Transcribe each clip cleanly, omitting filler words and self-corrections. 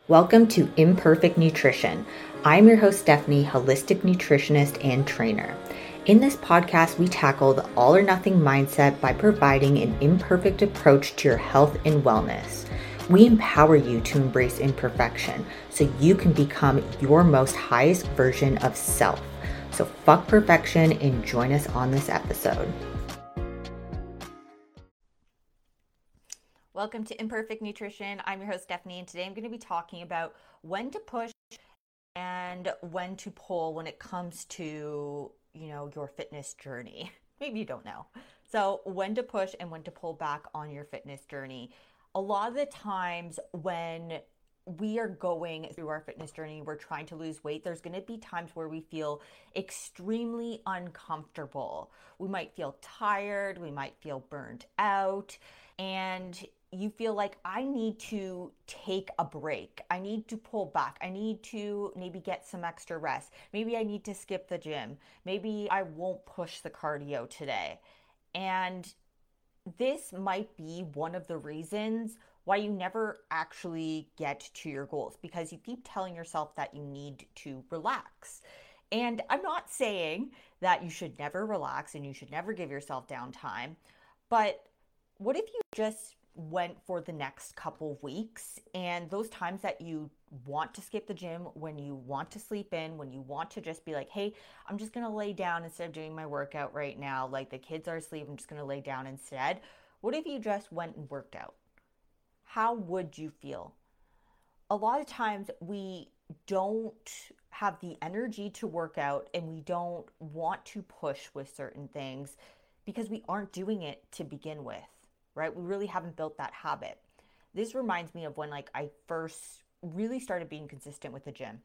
Welcome to Imperfect Nutrition. I'm your host, Stephanie, holistic nutritionist and trainer. In this podcast, we tackle the all or nothing mindset by providing an imperfect approach to your health and wellness. We empower you to embrace imperfection so you can become your most highest version of self. So fuck perfection and join us on this episode. Welcome to Imperfect Nutrition. I'm your host, Stephanie, and today I'm going to be talking about when to push and when to pull when it comes to, your fitness journey. Maybe you don't know. So when to push and when to pull back on your fitness journey. A lot of the times when we are going through our fitness journey, we're trying to lose weight, there's going to be times where we feel extremely uncomfortable. We might feel tired, we might feel burned out, and you feel like I need to take a break. I need to pull back. I need to maybe get some extra rest. Maybe I need to skip the gym. Maybe I won't push the cardio today. And this might be one of the reasons why you never actually get to your goals, because you keep telling yourself that you need to relax. And I'm not saying that you should never relax and you should never give yourself downtime, but what if you just went for the next couple of weeks, and those times that you want to skip the gym, when you want to sleep in, when you want to just be like, hey, I'm just going to lay down instead of doing my workout right now, like the kids are asleep, I'm just going to lay down instead. What if you just went and worked out? How would you feel? A lot of times we don't have the energy to work out and we don't want to push with certain things because we aren't doing it to begin with, right? We really haven't built that habit. This reminds me of when I first really started being consistent with the gym.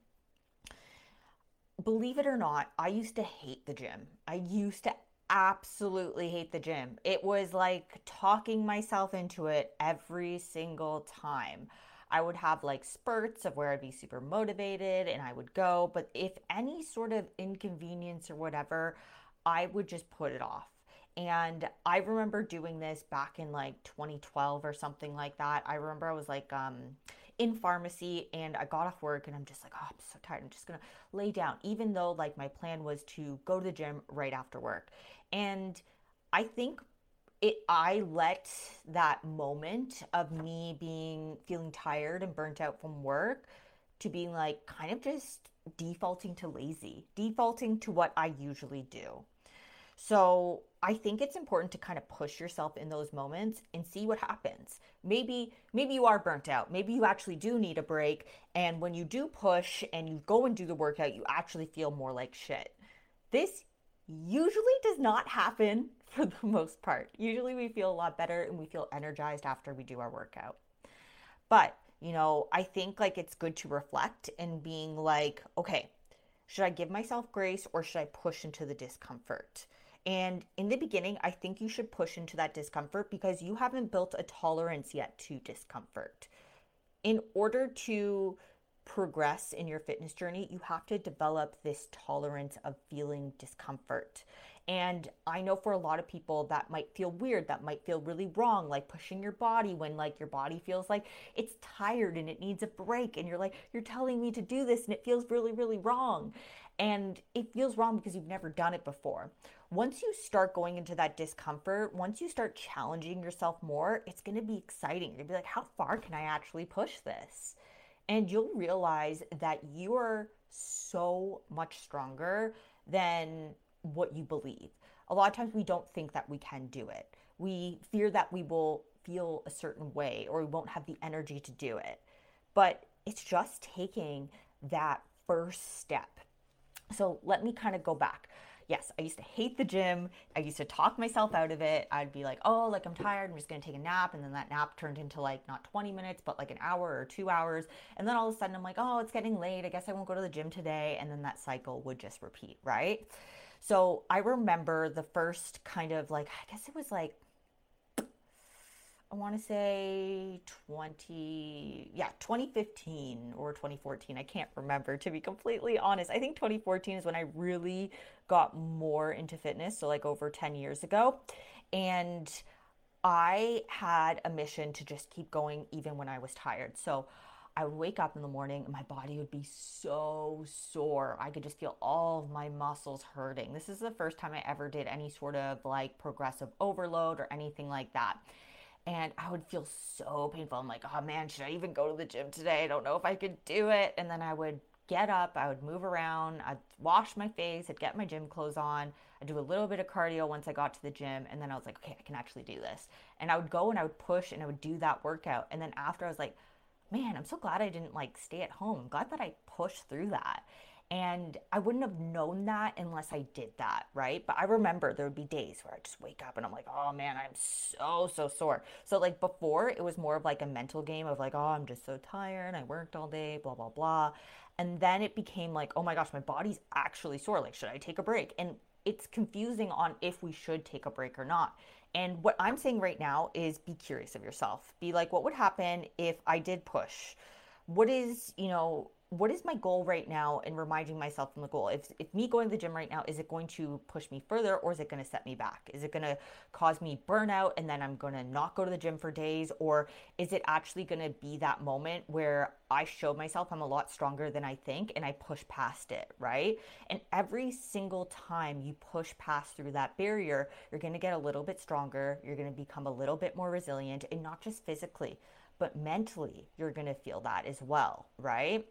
Believe it or not, I used to hate the gym. I used to absolutely hate the gym. It was like talking myself into it every single time. I would have spurts of where I'd be super motivated and I would go, but if any sort of inconvenience or whatever, I would just put it off. And I remember doing this back in 2012 or something like that. I remember I was in pharmacy and I got off work and I'm just like, oh, I'm so tired. I'm just going to lay down, even though my plan was to go to the gym right after work. And I think I let that moment of me feeling tired and burnt out from work to being kind of just defaulting to lazy, defaulting to what I usually do. So I think it's important to kind of push yourself in those moments and see what happens. Maybe you are burnt out. Maybe you actually do need a break. And when you do push and you go and do the workout, you actually feel more like shit. This usually does not happen for the most part. Usually we feel a lot better and we feel energized after we do our workout. But, I think it's good to reflect and being okay, should I give myself grace or should I push into the discomfort? And in the beginning, I think you should push into that discomfort because you haven't built a tolerance yet to discomfort. In order to progress in your fitness journey, you have to develop this tolerance of feeling discomfort. And I know for a lot of people that might feel weird, that might feel really wrong, like pushing your body when your body feels like it's tired and it needs a break. And you're telling me to do this and it feels really, really wrong. And it feels wrong because you've never done it before. Once you start going into that discomfort, once you start challenging yourself more, it's going to be exciting. You're going to be like, how far can I actually push this? And you'll realize that you are so much stronger than what you believe. A lot of times we don't think that we can do it. We fear that we will feel a certain way or we won't have the energy to do it. But it's just taking that first step. So let me kind of go back. Yes, I used to hate the gym. I used to talk myself out of it. I'd be like, oh, I'm tired. I'm just going to take a nap. And then that nap turned into not 20 minutes, but an hour or 2 hours. And then all of a sudden I'm like, oh, it's getting late. I guess I won't go to the gym today. And then that cycle would just repeat, right? So I remember the first kind of I guess it was I want to say 2015 or 2014. I can't remember, to be completely honest. I think 2014 is when I really got more into fitness. So over 10 years ago. And I had a mission to just keep going even when I was tired. So I would wake up in the morning and my body would be so sore. I could just feel all of my muscles hurting. This is the first time I ever did any sort of like progressive overload or anything like that. And I would feel so painful. I'm like, oh man, should I even go to the gym today? I don't know if I could do it. And then I would get up, I would move around, I'd wash my face, I'd get my gym clothes on, I'd do a little bit of cardio once I got to the gym. And then I was like, okay, I can actually do this. And I would go and I would push and I would do that workout. And then after I was like, man, I'm so glad I didn't like stay at home. I'm glad that I pushed through that. And I wouldn't have known that unless I did that, right? But I remember there would be days where I just wake up and I'm like, oh man, I'm so sore. So like before, it was more of like a mental game of like, oh, I'm just so tired. I worked all day, blah, blah, blah. And then it became like, oh my gosh, my body's actually sore. Like, should I take a break? And it's confusing on if we should take a break or not. And what I'm saying right now is be curious of yourself. Be like, what would happen if I did push? What is, what is my goal right now, and reminding myself from the goal. If me going to the gym right now, is it going to push me further, or is it going to set me back? Is it going to cause me burnout and then I'm going to not go to the gym for days? Or is it actually going to be that moment where I show myself I'm a lot stronger than I think and I push past it, right? And every single time you push past through that barrier, you're going to get a little bit stronger. You're going to become a little bit more resilient, and not just physically, but mentally, you're going to feel that as well, right?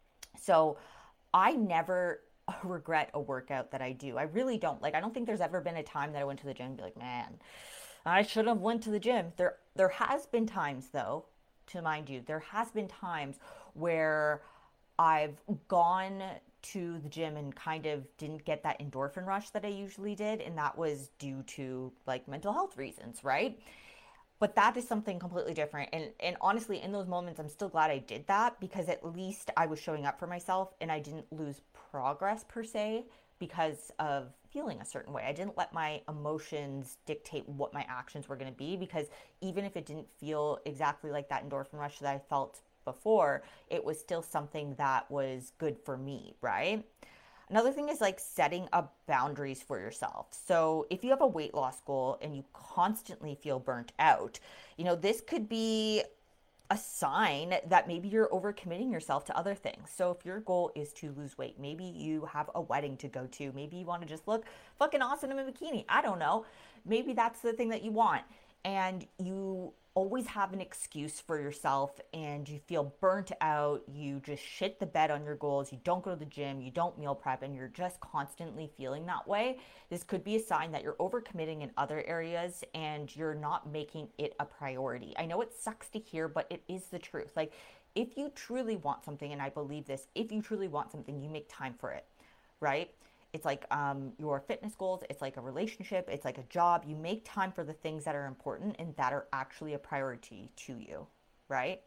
So I never regret a workout that I do. I really don't. Like, I don't think there's ever been a time that I went to the gym and be like, man, I should have went to the gym. There has been times though, to mind you, there has been times where I've gone to the gym and kind of didn't get that endorphin rush that I usually did, and that was due to like mental health reasons, right? But that is something completely different. And honestly, in those moments, I'm still glad I did that, because at least I was showing up for myself and I didn't lose progress per se because of feeling a certain way. I didn't let my emotions dictate what my actions were going to be, because even if it didn't feel exactly like that endorphin rush that I felt before, it was still something that was good for me, right? Another thing is like setting up boundaries for yourself. So if you have a weight loss goal and you constantly feel burnt out, this could be a sign that maybe you're overcommitting yourself to other things. So if your goal is to lose weight, maybe you have a wedding to go to, maybe you want to just look fucking awesome in a bikini. I don't know. Maybe that's the thing that you want. And you always have an excuse for yourself and you feel burnt out, you just shit the bed on your goals, you don't go to the gym, you don't meal prep, and you're just constantly feeling that way. This could be a sign that you're overcommitting in other areas and you're not making it a priority. I know it sucks to hear, but it is the truth. Like, if you truly want something, and I believe this, if you truly want something, you make time for it, right? It's like your fitness goals, it's like a relationship, it's like a job. You make time for the things that are important and that are actually a priority to you, right?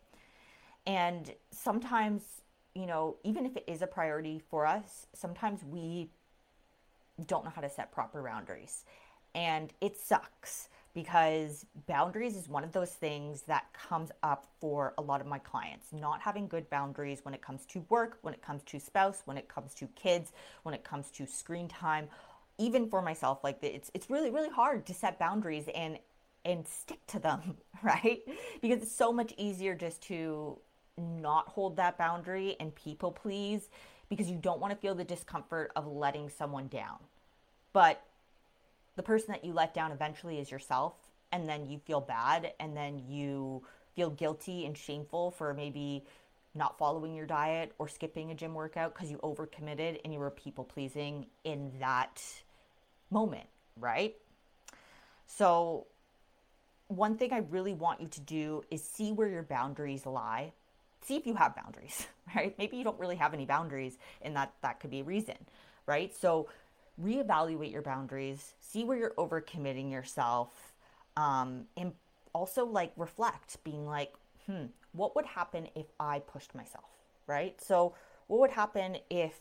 And sometimes, even if it is a priority for us, sometimes we don't know how to set proper boundaries. And it sucks, because boundaries is one of those things that comes up for a lot of my clients. Not having good boundaries when it comes to work, when it comes to spouse, when it comes to kids, when it comes to screen time. Even for myself, like it's really hard to set boundaries and stick to them, right? Because it's so much easier just to not hold that boundary and people please, because you don't want to feel the discomfort of letting someone down. But the person that you let down eventually is yourself, and then you feel bad, and then you feel guilty and shameful for maybe not following your diet or skipping a gym workout because you overcommitted and you were people pleasing in that moment, right? So one thing I really want you to do is see where your boundaries lie. See if you have boundaries, right? Maybe you don't really have any boundaries, and that could be a reason, right? So reevaluate your boundaries, see where you're overcommitting yourself, and also like reflect, being like, what would happen if I pushed myself, right? So what would happen if,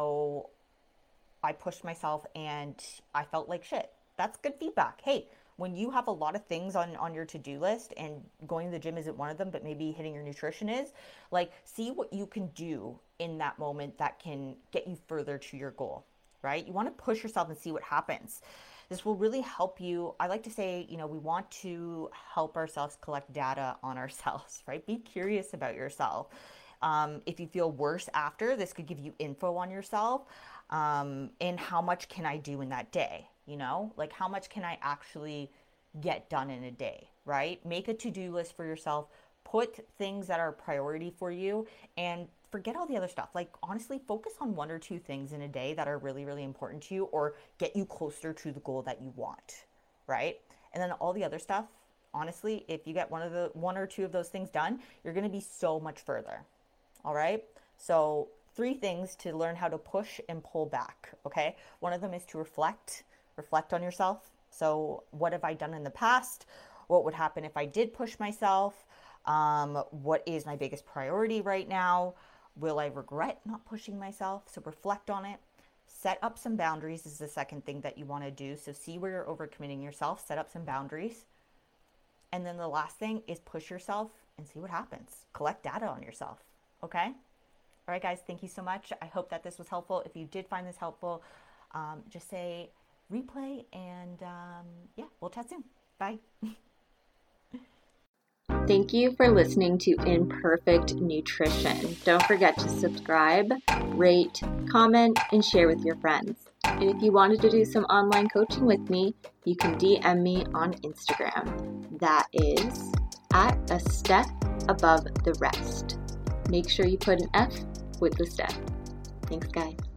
I pushed myself and I felt like shit? That's good feedback. Hey, when you have a lot of things on your to-do list and going to the gym isn't one of them, but maybe hitting your nutrition is, like, see what you can do in that moment that can get you further to your goal, right? You want to push yourself and see what happens. This will really help you. I like to say, we want to help ourselves collect data on ourselves, right? Be curious about yourself. If you feel worse after, this could give you info on yourself, and how much can I do in that day? Like how much can I actually get done in a day, right? Make a to-do list for yourself, put things that are a priority for you, and forget all the other stuff. Like honestly, focus on 1 or 2 things in a day that are really, really important to you or get you closer to the goal that you want, right? And then all the other stuff, honestly, if you get one or two of those things done, you're going to be so much further. All right? So 3 things to learn how to push and pull back, okay? One of them is to reflect on yourself. So what have I done in the past? What would happen if I did push myself? What is my biggest priority right now? Will I regret not pushing myself? So reflect on it. Set up some boundaries is the second thing that you want to do. So see where you're overcommitting yourself, set up some boundaries. And then the last thing is push yourself and see what happens. Collect data on yourself, okay? All right, guys, thank you so much. I hope that this was helpful. If you did find this helpful, just say replay, and yeah, we'll chat soon. Bye. Thank you for listening to Imperfect Nutrition. Don't forget to subscribe, rate, comment, and share with your friends. And if you wanted to do some online coaching with me, you can DM me on Instagram. That is at a step above the rest. Make sure you put an F with the step. Thanks, guys.